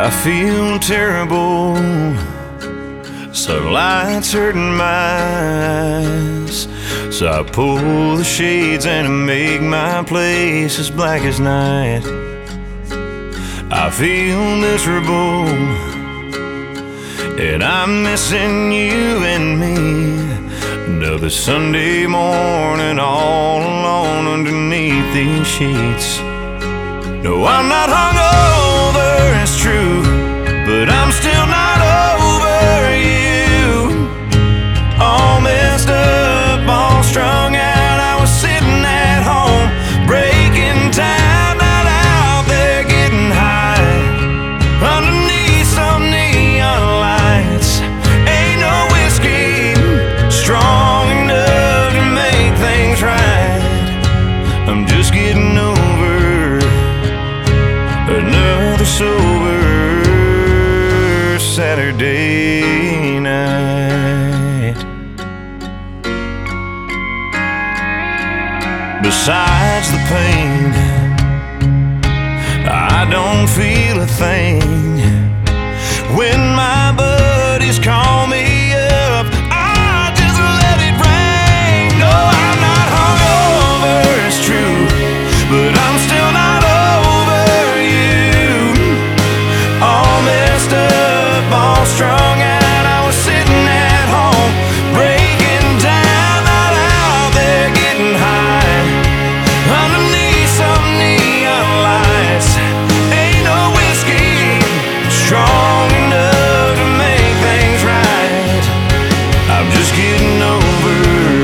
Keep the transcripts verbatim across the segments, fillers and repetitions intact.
I feel terrible, sunlight's hurting my eyes, so I pull the shades and I make my place as black as night. I feel miserable, and I'm missing you and me. Another Sunday morning all alone underneath these sheets. No, I'm not hungover, it's true, but I'm still not over you. All messed up, all strung out, I was sitting at home, breaking time, not out there getting high, underneath some neon lights. Ain't no whiskey strong enough to make things right. I'm just getting over another sober Saturday night. Besides the pain, I don't feel a thing. When my buddies call me up, I just let it rain. No, I'm not hungover, it's true, but I'm still not over you. All messed up, all strung out, I was sitting at home, breaking down, not out there getting high, underneath some neon lights. Ain't no whiskey strong enough to make things right. I'm just getting over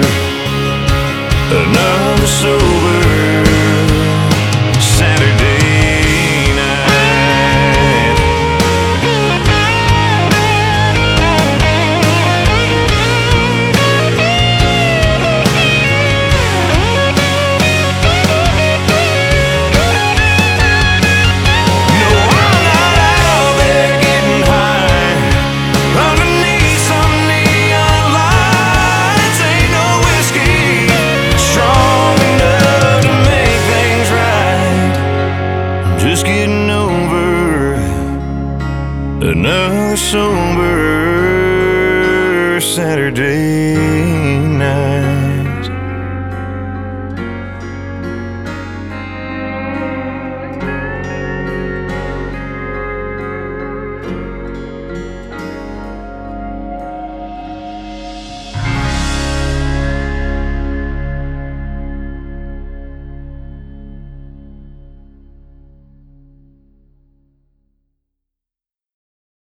another sober Saturday night. No, I'm not out there getting high, underneath some neon lights. Ain't no whiskey strong enough to make things right. I'm just getting over another sober Saturday night.